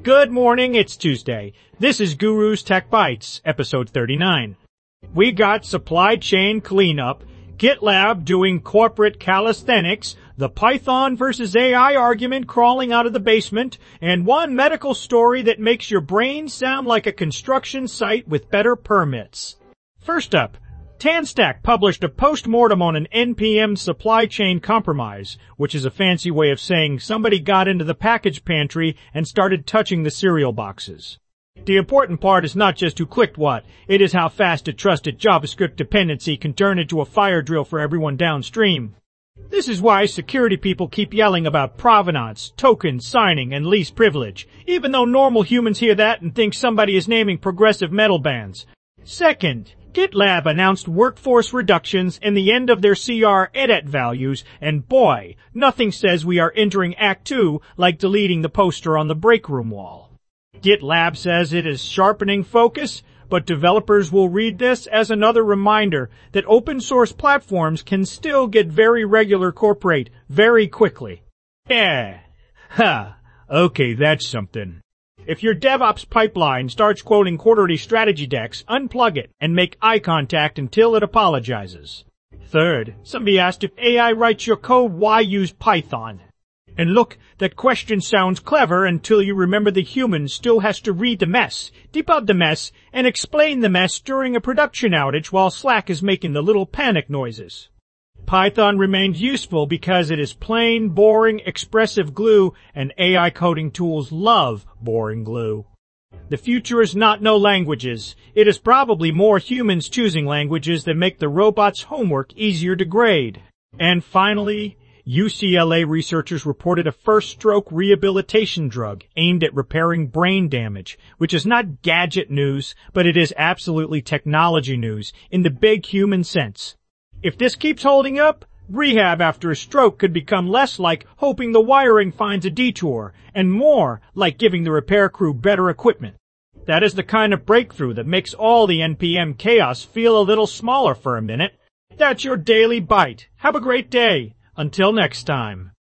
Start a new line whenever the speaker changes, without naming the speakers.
Good morning, it's Tuesday. This is Guru's Tech Bytes, episode 39. We got supply chain cleanup, GitLab doing corporate calisthenics, the Python versus AI argument crawling out of the basement, and one medical story that makes your brain sound like a construction site with better permits. First up, Tanstack published a post-mortem on an NPM supply chain compromise, which is a fancy way of saying somebody got into the package pantry and started touching the cereal boxes. The important part is not just who clicked what, it is how fast a trusted JavaScript dependency can turn into a fire drill for everyone downstream. This is why security people keep yelling about provenance, token signing, and least privilege, even though normal humans hear that and think somebody is naming progressive metal bands. Second, GitLab announced workforce reductions and the end of their CR edit values, and boy, nothing says we are entering Act 2 like deleting the poster on the break room wall. GitLab says it is sharpening focus, but developers will read this as another reminder that open source platforms can still get very regular corporate very quickly. Yeah. Ha. Okay, that's something. If your DevOps pipeline starts quoting quarterly strategy decks, unplug it and make eye contact until it apologizes. Third, somebody asked if AI writes your code, why use Python? And look, that question sounds clever until you remember the human still has to read the mess, debug the mess, and explain the mess during a production outage while Slack is making the little panic noises. Python remains useful because it is plain, boring, expressive glue, and AI coding tools love boring glue. The future is not no languages. It is probably more humans choosing languages that make the robots' homework easier to grade. And finally, UCLA researchers reported a first stroke rehabilitation drug aimed at repairing brain damage, which is not gadget news, but it is absolutely technology news in the big human sense. If this keeps holding up, rehab after a stroke could become less like hoping the wiring finds a detour and more like giving the repair crew better equipment. That is the kind of breakthrough that makes all the NPM chaos feel a little smaller for a minute. That's your Daily Bite. Have a great day. Until next time.